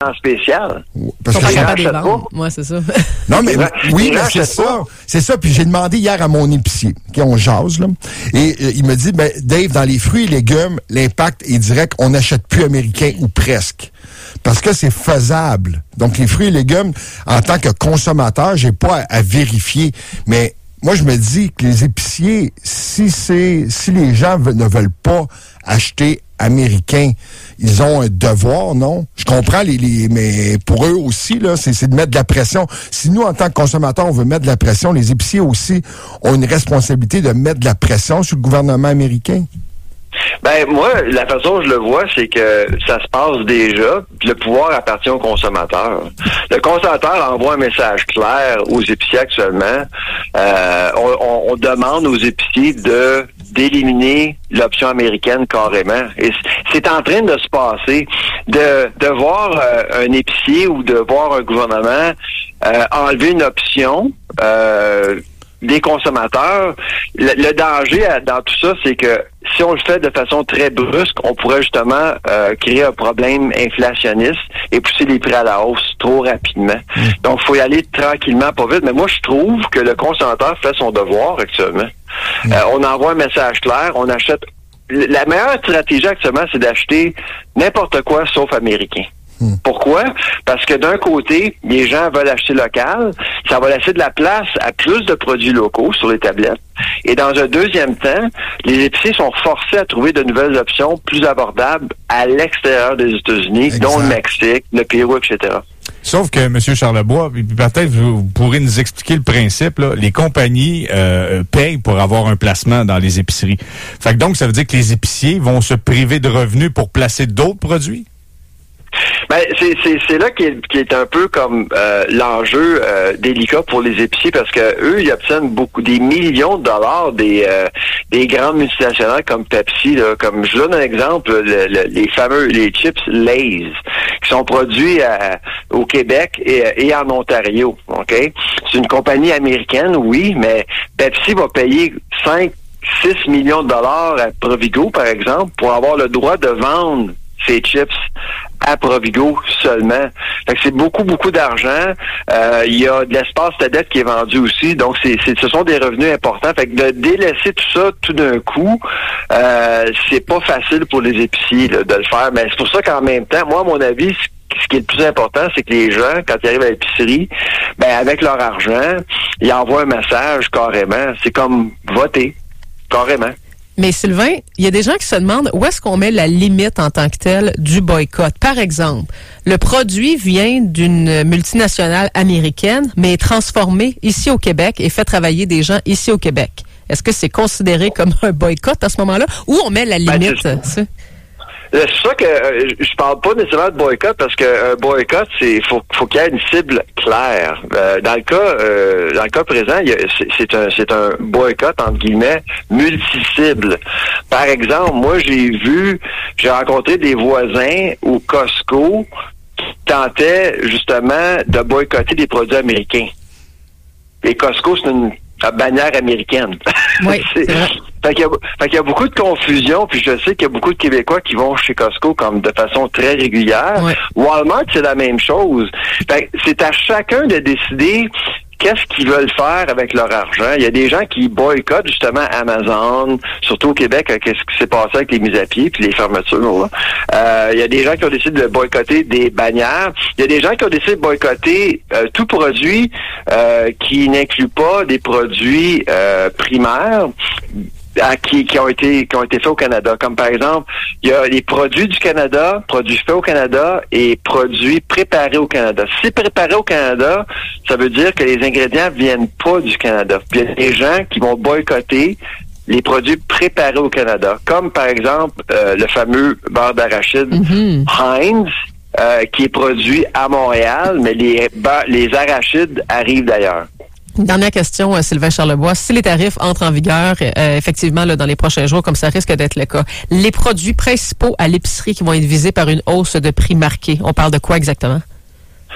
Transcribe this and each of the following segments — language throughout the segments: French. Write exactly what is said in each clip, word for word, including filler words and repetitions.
en spécial. Parce que pas des ventes. Moi, c'est ça. Non, mais oui, mais c'est ça. Pas. C'est ça. Puis j'ai demandé hier à mon épicier, qui on jase, là. Et euh, il me dit, ben, Dave, dans les fruits et légumes, l'impact est direct, on n'achète plus américain ou presque. Parce que c'est faisable. Donc, les fruits et légumes, en tant que consommateur, j'ai pas à, à vérifier. Mais moi, je me dis que les épiciers, si c'est, si les gens ve- ne veulent pas acheter américain, ils ont un devoir, non? Je comprends, les, les, mais pour eux aussi, là, c'est, c'est de mettre de la pression. Si nous, en tant que consommateurs, on veut mettre de la pression, les épiciers aussi ont une responsabilité de mettre de la pression sur le gouvernement américain. Ben, moi, la façon dont je le vois, c'est que ça se passe déjà, puis le pouvoir appartient au consommateur. Le consommateur envoie un message clair aux épiciers actuellement. Euh, on, on, on demande aux épiciers de d'éliminer l'option américaine carrément. Et c'est en train de se passer. De, de voir euh, un épicier ou de voir un gouvernement euh, enlever une option euh, des consommateurs, le, le danger à, dans tout ça, c'est que si on le fait de façon très brusque, on pourrait justement euh, créer un problème inflationniste et pousser les prix à la hausse trop rapidement. Mmh. Donc, il faut y aller tranquillement, pas vite. Mais moi, je trouve que le consommateur fait son devoir actuellement. Mmh. Euh, on envoie un message clair, on achète... La meilleure stratégie actuellement, c'est d'acheter n'importe quoi sauf américain. Mmh. Pourquoi? Parce que d'un côté, les gens veulent acheter local, ça va laisser de la place à plus de produits locaux sur les tablettes. Et dans un deuxième temps, les épiciers sont forcés à trouver de nouvelles options plus abordables à l'extérieur des États-Unis, exact. Dont le Mexique, le Pérou, et cetera. Sauf que, M. Charlebois, peut-être vous pourrez nous expliquer le principe, là, les compagnies euh, payent pour avoir un placement dans les épiceries. Fait que donc, ça veut dire que les épiciers vont se priver de revenus pour placer d'autres produits? Ben, c'est, c'est, c'est là qui est, qui est un peu comme euh, l'enjeu euh, délicat pour les épiciers parce que eux, ils obtiennent beaucoup des millions de dollars des euh, des grandes multinationales comme Pepsi. Là, comme je donne un exemple, le, le, les fameux les chips Lay's qui sont produits à, au Québec et, et en Ontario. Ok, c'est une compagnie américaine, oui, mais Pepsi va payer cinq six millions de dollars à Provigo, par exemple, pour avoir le droit de vendre ces chips à Provigo seulement. Fait que c'est beaucoup, beaucoup d'argent. Euh, il y a de l'espace tablette qui est vendu aussi. Donc, c'est, c'est, ce sont des revenus importants. Fait que de délaisser tout ça tout d'un coup, euh, c'est pas facile pour les épiciers là, de le faire. Mais c'est pour ça qu'en même temps, moi, à mon avis, ce qui est le plus important, c'est que les gens, quand ils arrivent à l'épicerie, ben avec leur argent, ils envoient un message carrément. C'est comme voter, carrément. Mais Sylvain, il y a des gens qui se demandent où est-ce qu'on met la limite en tant que telle du boycott. Par exemple, le produit vient d'une multinationale américaine, mais est transformé ici au Québec et fait travailler des gens ici au Québec. Est-ce que c'est considéré comme un boycott à ce moment-là? Où on met la limite? Ben, c'est... C'est ça que euh, je parle pas nécessairement de boycott parce que un boycott, c'est faut faut qu'il y ait une cible claire. Euh, dans le cas euh, dans le cas présent, il y a, c'est, c'est un c'est un boycott entre guillemets multi-cible. Par exemple, moi j'ai vu, j'ai rencontré des voisins au Costco qui tentaient justement de boycotter des produits américains. Et Costco, c'est une bannière américaine. Oui, c'est vrai. Fait qu'il, y a, fait qu'il y a beaucoup de confusion, puis je sais qu'il y a beaucoup de Québécois qui vont chez Costco comme de façon très régulière. Ouais. Walmart, c'est la même chose. Fait que c'est à chacun de décider qu'est-ce qu'ils veulent faire avec leur argent. Il y a des gens qui boycottent justement Amazon, surtout au Québec, qu'est-ce qui s'est passé avec les mises à pied puis les fermetures. Euh, il y a des gens qui ont décidé de boycotter des bannières. Il y a des gens qui ont décidé de boycotter euh, tout produit euh, qui n'inclut pas des produits euh, primaires. À, qui, qui ont été qui ont été faits au Canada. Comme par exemple, il y a les produits du Canada, produits faits au Canada et produits préparés au Canada. Si c'est préparé au Canada, ça veut dire que les ingrédients viennent pas du Canada. Il y a des gens qui vont boycotter les produits préparés au Canada. Comme par exemple euh, le fameux beurre d'arachide mm-hmm. Heinz, euh, qui est produit à Montréal, mais les, les arachides arrivent d'ailleurs. Dernière question, euh, Sylvain Charlebois. Si les tarifs entrent en vigueur, euh, effectivement, là, dans les prochains jours, comme ça risque d'être le cas, les produits principaux à l'épicerie qui vont être visés par une hausse de prix marquée, on parle de quoi exactement?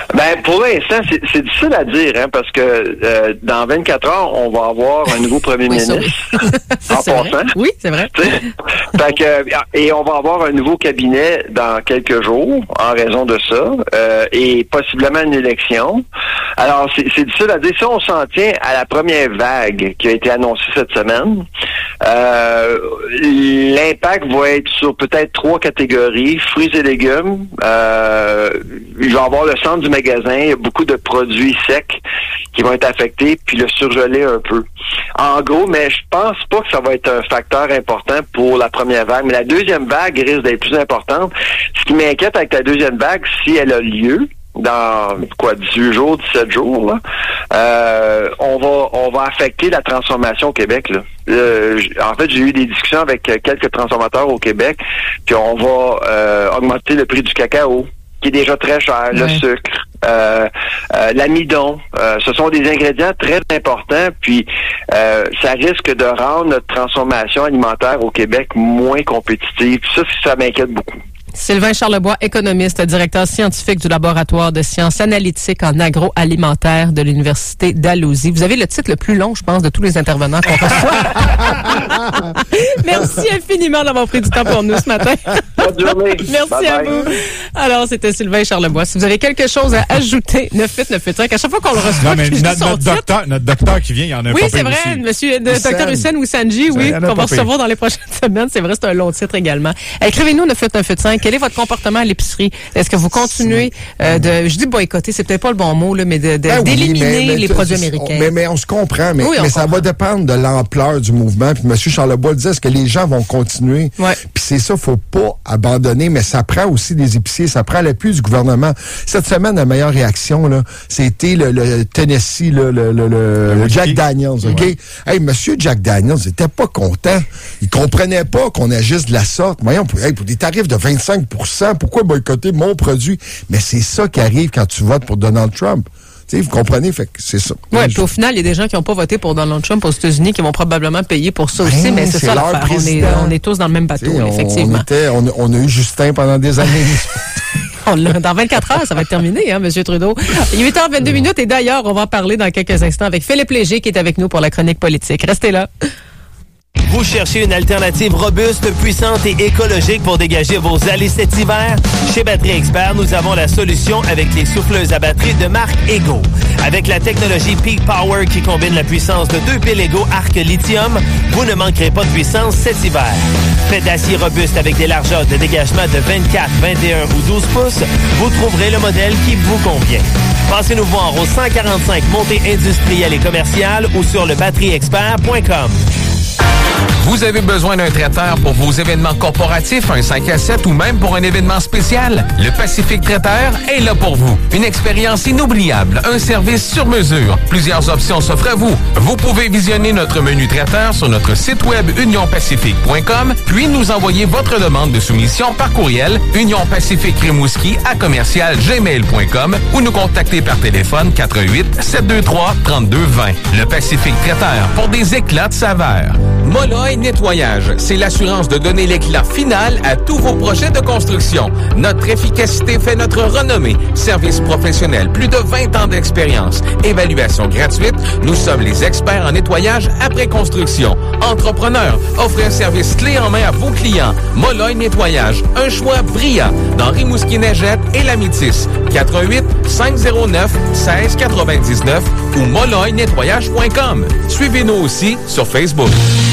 Ben, pour l'instant, c'est, c'est difficile à dire, hein, parce que euh, dans vingt-quatre heures, on va avoir un nouveau premier oui, ministre. En passant. Oui, c'est vrai. Fait que, et on va avoir un nouveau cabinet dans quelques jours, en raison de ça, euh, et possiblement une élection. Alors, c'est, c'est difficile à dire. Si on s'en tient à la première vague qui a été annoncée cette semaine, euh, l'impact va être sur peut-être trois catégories. Fruits et légumes, euh, il va y avoir le centre du magasin, il y a beaucoup de produits secs qui vont être affectés, puis le surgelé un peu. En gros, mais je pense pas que ça va être un facteur important pour la première vague. Mais la deuxième vague risque d'être plus importante. Ce qui m'inquiète avec la deuxième vague, si elle a lieu, dans quoi, dix-huit jours, dix-sept jours, là, euh, on va on va affecter la transformation au Québec, là. Euh, en fait, j'ai eu des discussions avec quelques transformateurs au Québec, puis on va euh, augmenter le prix du cacao, qui est déjà très cher, ouais. Le sucre, euh, euh, l'amidon. Euh, ce sont des ingrédients très importants, puis euh, ça risque de rendre notre transformation alimentaire au Québec moins compétitive. Ça, ça m'inquiète beaucoup. Sylvain Charlebois, économiste, directeur scientifique du laboratoire de sciences analytiques en agroalimentaire de l'Université Dalhousie. Vous avez le titre le plus long, je pense, de tous les intervenants qu'on reçoit. Merci infiniment d'avoir pris du temps pour nous ce matin. Bonne journée. Merci bye à bye. Vous. Alors, c'était Sylvain Charlebois. Si vous avez quelque chose à ajouter, neuf huit neuf huit cinq, à chaque fois qu'on le reçoit, non, mais notre, notre, docteur, notre docteur qui vient, il y en a un oui, peu c'est vrai, aussi. monsieur, de, docteur Hussein Ousanji, oui, qu'on va recevoir dans les prochaines semaines. C'est vrai, c'est un long titre également. Écrivez-nous neuf huit neuf huit cinq. Quel est votre comportement à l'épicerie? Est-ce que vous continuez euh, de, je dis boycotter, c'est peut-être pas le bon mot, là, mais de, de ben oui, d'éliminer mais, mais, les produits américains? Mais, mais on se comprend, mais, oui, mais ça comprend. Va dépendre de l'ampleur du mouvement. Puis M. Charlebois disait, est-ce que les gens vont continuer? Ouais. Puis c'est ça, faut pas abandonner, mais ça prend aussi des épiciers, ça prend l'appui du gouvernement. Cette semaine, la meilleure réaction, là, c'était le, le Tennessee, le, le, le, le, le Jack Daniels, OK? Ouais. Hey, M. Jack Daniels, il était pas content. Il comprenait pas qu'on agisse de la sorte. Voyons, pour, hey, pour des tarifs de vingt-cinq pour cent, pourquoi boycotter mon produit? Mais c'est ça qui arrive quand tu votes pour Donald Trump. T'sais, vous comprenez? Fait que c'est ça. Oui, puis au final, il y a des gens qui n'ont pas voté pour Donald Trump aux États-Unis qui vont probablement payer pour ça aussi, ben, mais c'est, c'est ça l'affaire. On est, on est tous dans le même bateau, là, effectivement. On, était, on, on a eu Justin pendant des années. On l'a, dans vingt-quatre heures, ça va être terminé, hein, M. Trudeau. Il est huit heures vingt-deux minutes et d'ailleurs, on va en parler dans quelques instants avec Philippe Léger qui est avec nous pour la chronique politique. Restez là. Vous cherchez une alternative robuste, puissante et écologique pour dégager vos allées cet hiver? Chez Batterie Expert, nous avons la solution avec les souffleuses à batterie de marque Ego. Avec la technologie Peak Power qui combine la puissance de deux piles Ego Arc Lithium, vous ne manquerez pas de puissance cet hiver. Fait d'acier robuste avec des largeurs de dégagement de vingt-quatre, vingt et un ou douze pouces, vous trouverez le modèle qui vous convient. Passez-nous voir au cent quarante-cinq Montée industrielle et commerciale ou sur le batterie expert point com. Vous avez besoin d'un traiteur pour vos événements corporatifs, un cinq à sept ou même pour un événement spécial? Le Pacifique Traiteur est là pour vous. Une expérience inoubliable, un service sur mesure. Plusieurs options s'offrent à vous. Vous pouvez visionner notre menu traiteur sur notre site web union pacifique point com, puis nous envoyer votre demande de soumission par courriel union pacifique rimouski à commercial gmail point com ou nous contacter par téléphone quatre un huit, sept deux trois, trois deux deux zéro. Le Pacifique Traiteur pour des éclats de saveur. Molloy Nettoyage, c'est l'assurance de donner l'éclat final à tous vos projets de construction. Notre efficacité fait notre renommée. Service professionnel, plus de vingt ans d'expérience. Évaluation gratuite, nous sommes les experts en nettoyage après construction. Entrepreneurs, offrez un service clé en main à vos clients. Molloy Nettoyage, un choix brillant dans Rimouski-Neigette et la Métis. quatre un huit, cinq zéro neuf, un six neuf neuf ou molloy nettoyage point com. Suivez-nous aussi sur Facebook.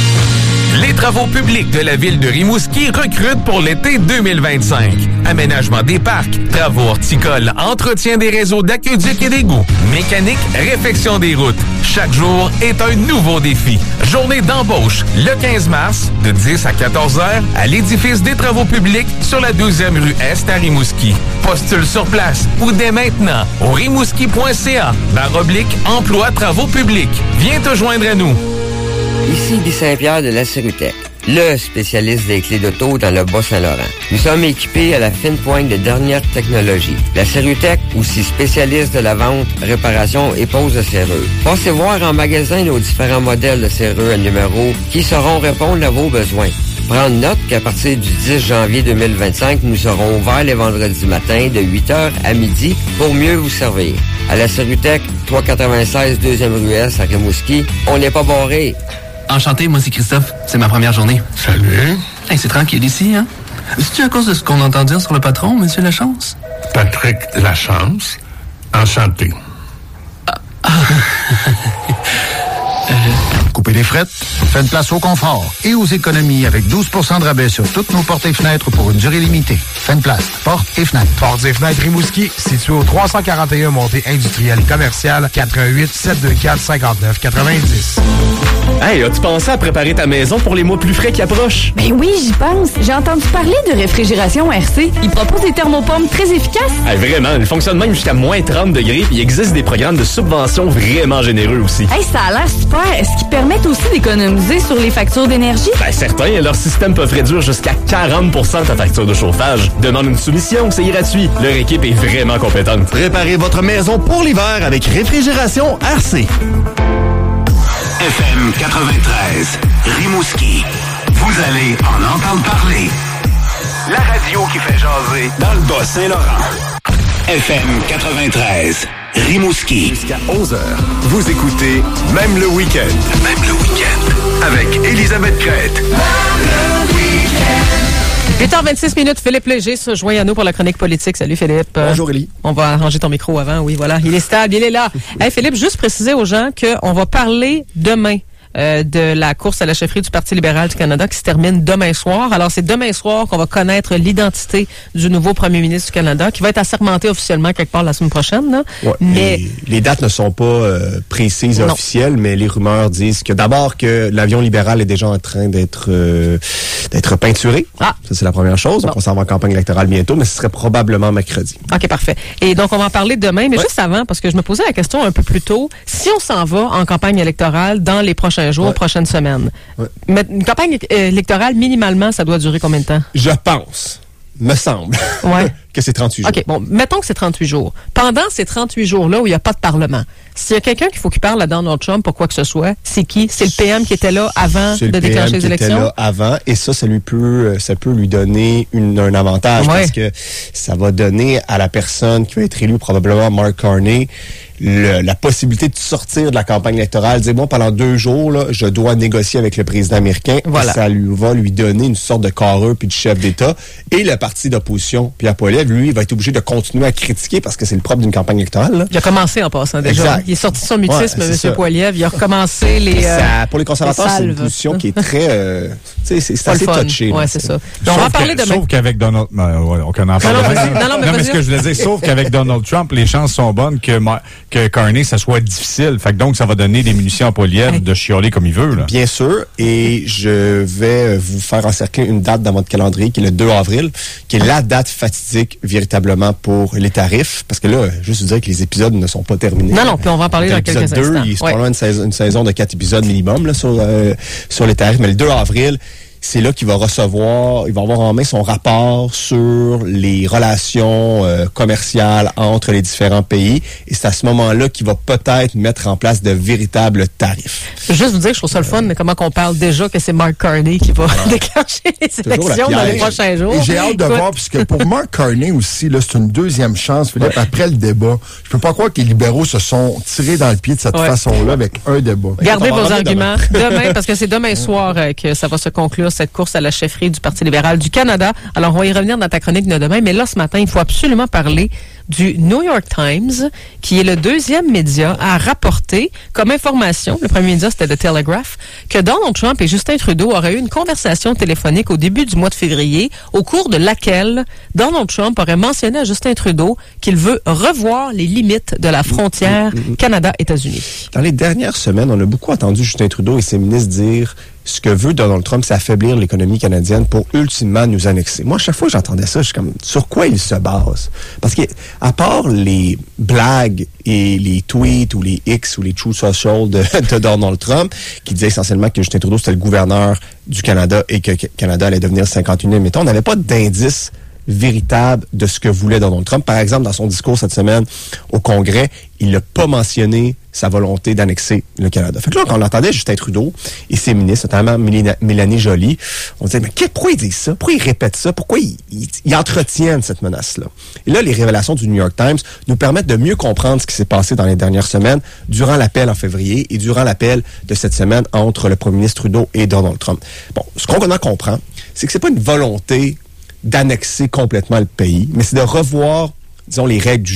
Les travaux publics de la ville de Rimouski recrutent pour l'été deux mille vingt-cinq. Aménagement des parcs, travaux horticoles, entretien des réseaux d'aqueduc et d'égouts, mécanique, réfection des routes. Chaque jour est un nouveau défi. Journée d'embauche, le quinze mars, de dix à quatorze heures, à l'édifice des travaux publics sur la deuxième rue Est à Rimouski. Postule sur place ou dès maintenant au rimouski point c a barre oblique emploi travaux publics. Viens te joindre à nous. Ici Guy Saint-Pierre de la Serutech, le spécialiste des clés d'auto dans le Bas-Saint-Laurent. Nous sommes équipés à la fine pointe des dernières technologies. La Serutech, aussi spécialiste de la vente, réparation et pose de serrure. Passez voir en magasin nos différents modèles de serrures à numéro qui sauront répondre à vos besoins. Prendre note qu'à partir du dix janvier deux mille vingt-cinq, nous serons ouverts les vendredis matins de huit heures à midi pour mieux vous servir. À la Serutech, trois cent quatre-vingt-seize deuxième rue S à Rimouski, on n'est pas barré. Enchanté, moi c'est Christophe. C'est ma première journée. Salut. Hey, c'est tranquille ici, hein? C'est-tu à cause de ce qu'on entend dire sur le patron, Monsieur Lachance? Patrick Lachance. Enchanté. Ah. ah. euh... Coupez les frettes, faites place au confort et aux économies avec douze pour cent de rabais sur toutes nos portes et fenêtres pour une durée limitée. Faites place, portes et fenêtres. Portes et fenêtres Rimouski, situé au trois cent quarante et un montée industrielle et commerciale, quatre un huit, sept deux quatre, cinquante-neuf quatre-vingt-dix. Hey, as-tu pensé à préparer ta maison pour les mois plus frais qui approchent? Ben oui, j'y pense. J'ai entendu parler de réfrigération R C. Ils proposent des thermopompes très efficaces. Hey, vraiment, ils fonctionnent même jusqu'à moins trente degrés, puis il existe des programmes de subvention vraiment généreux aussi. Hey, ça a l'air super. Est-ce qu'ils permettent aussi d'économiser sur les factures d'énergie? Ben certains, leurs systèmes peuvent réduire jusqu'à quarante pour cent ta facture de chauffage. Demande une soumission, c'est gratuit. Leur équipe est vraiment compétente. Préparez votre maison pour l'hiver avec Réfrigération R C. F M quatre-vingt-treize, Rimouski. Vous allez en entendre parler. La radio qui fait jaser dans le Bas-Saint-Laurent. F M quatre-vingt-treize, Rimouski. Jusqu'à onze heures, vous écoutez Même le week-end. Même le week-end. Avec Elisabeth Crête. Même le week-end. huit heures vingt-six minutes, Philippe Léger se joint à nous pour la chronique politique. Salut Philippe. Bonjour Élie. On va arranger ton micro avant, oui, voilà. Il est stable, il est là. Hey Philippe, juste préciser aux gens qu'on va parler demain euh, de la course à la chefferie du Parti libéral du Canada qui se termine demain soir. Alors, c'est demain soir qu'on va connaître l'identité du nouveau premier ministre du Canada qui va être assermenté officiellement quelque part la semaine prochaine. Là. Ouais, mais les, les dates ne sont pas euh, précises et non. officielles, mais les rumeurs disent que d'abord que l'avion libéral est déjà en train d'être euh, d'être peinturé. Ah. Ça, c'est la première chose. Donc, bon. On s'en va en campagne électorale bientôt, mais ce serait probablement mercredi. OK, parfait. Et donc, on va en parler demain, mais ouais. juste avant, parce que je me posais la question un peu plus tôt, si on s'en va en campagne électorale dans les prochains jours, ouais. prochaines semaines, ouais. mais une campagne électorale, minimalement, ça doit durer combien de temps? Je pense, me semble, ouais. que c'est trente-huit jours. OK, bon, mettons que c'est trente-huit jours. Pendant ces trente-huit jours-là où il n'y a pas de Parlement, s'il y a quelqu'un qu'il faut qu'il parle à Donald Trump pour quoi que ce soit, c'est qui? C'est le P M qui était là avant de déclencher les élections? C'est le P M qui était là avant, et ça, ça lui peut, ça peut lui donner une, un avantage ouais. parce que ça va donner à la personne qui va être élue, probablement Mark Carney, Le, la possibilité de sortir de la campagne électorale, dire, bon, pendant deux jours, là, je dois négocier avec le président américain. Voilà. Et ça lui va lui donner une sorte de carreur puis de chef d'État. Et le parti d'opposition, Pierre Poilievre, lui, va être obligé de continuer à critiquer parce que c'est le propre d'une campagne électorale. Là. Il a commencé en passant déjà. Exact. Il est sorti de son mutisme, ouais, M. Poilievre. Il a recommencé les. Euh, ça, pour les conservateurs, c'est une position qui est très. Euh, tu sais, c'est, c'est assez touché. Oui, c'est ça. Donc, on va parler demain. Sauf qu'avec Donald. Ben, ouais, on en parle. Non, non, non, non, mais, non, mais ce que je voulais dire, sauf qu'avec Donald Trump, les chances sont bonnes que, que Carney, ça soit difficile. Fait que donc, ça va donner des munitions à Poilievre hey. de chialer comme il veut. Là. Bien sûr. Et je vais vous faire encercler une date dans votre calendrier qui est le deux avril, qui est la date fatidique véritablement pour les tarifs. Parce que là, juste vous dire que les épisodes ne sont pas terminés. Non, non, puis on va en parler dans quelques deux, instants. Il se ouais. prend une saison, une saison de quatre épisodes minimum là, sur, euh, sur les tarifs. Mais le deux avril, c'est là qu'il va recevoir, il va avoir en main son rapport sur les relations euh, commerciales entre les différents pays. Et c'est à ce moment-là qu'il va peut-être mettre en place de véritables tarifs. Je veux juste vous dire que je trouve ça le fun, mais comment qu'on parle déjà que c'est Mark Carney qui va ah. déclencher les élections dans les prochains jours. Et j'ai hâte de Écoute. voir, puisque pour Mark Carney aussi, là, c'est une deuxième chance, Philippe, ouais. après le débat. Je peux pas croire que les libéraux se sont tirés dans le pied de cette ouais. façon-là avec un débat. Gardez vos arguments demain. demain, parce que c'est demain soir euh, que ça va se conclure cette course à la chefferie du Parti libéral du Canada. Alors, on va y revenir dans ta chronique de demain, mais là, ce matin, il faut absolument parler du New York Times, qui est le deuxième média à rapporter comme information, le premier média, c'était The Telegraph, que Donald Trump et Justin Trudeau auraient eu une conversation téléphonique au début du mois de février, au cours de laquelle Donald Trump aurait mentionné à Justin Trudeau qu'il veut revoir les limites de la frontière Canada-États-Unis. Dans les dernières semaines, on a beaucoup entendu Justin Trudeau et ses ministres dire ce que veut Donald Trump, c'est affaiblir l'économie canadienne pour ultimement nous annexer. Moi, à chaque fois que j'entendais ça, je suis comme, sur quoi il se base? Parce que, à part les blagues et les tweets ou les X ou les True Social de, de Donald Trump, qui disaient essentiellement que Justin Trudeau, c'était le gouverneur du Canada et que le Canada allait devenir cinquante et unième État, on n'avait pas d'indice véritable de ce que voulait Donald Trump. Par exemple, dans son discours cette semaine au Congrès, il n'a pas mentionné sa volonté d'annexer le Canada. Fait que là, quand on entendait Justin Trudeau et ses ministres, notamment Mélanie, Mélanie Joly, on disait, mais pourquoi ils disent ça? Pourquoi ils répètent ça? Pourquoi ils, ils, ils entretiennent cette menace-là? Et là, les révélations du New York Times nous permettent de mieux comprendre ce qui s'est passé dans les dernières semaines, durant l'appel en février et durant l'appel de cette semaine entre le premier ministre Trudeau et Donald Trump. Bon, ce qu'on en comprend, c'est que c'est pas une volonté d'annexer complètement le pays, mais c'est de revoir, disons, les règles du